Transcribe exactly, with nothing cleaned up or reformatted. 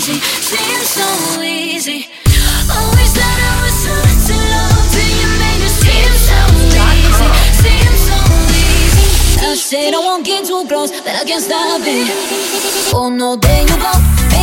easy, seems so easy. Always thought I was so little love till you made it seem so easy, seems so easy. I said I won't get too close, but I can't stop it. Oh no, there you go.